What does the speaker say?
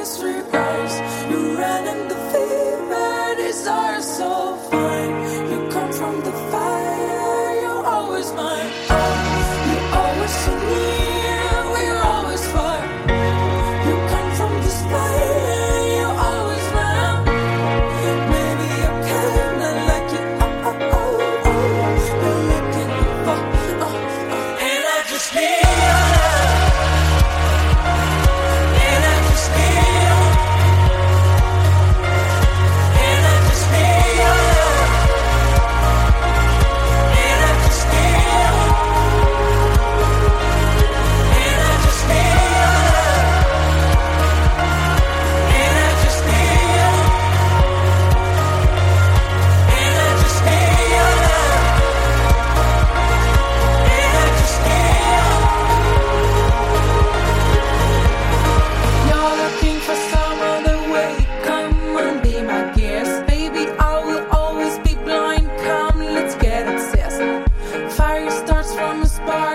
disregards. You ran in the fever, desire so fine. You come from the fire, you're always mine. Oh, you always so near, we're always far. You come from the fire, you're always mine. Maybe I kinda like you, oh, oh, oh, oh. You're looking, oh, oh, oh. And I just need your love. And I just need your And I just need your love. And I just need your And I just need your love. And I just need your And I just need your love. And I just need You're looking for some other way. Come and be my guest. Baby, I will always be blind. Come, let's get obsessed. Fire starts from a spark.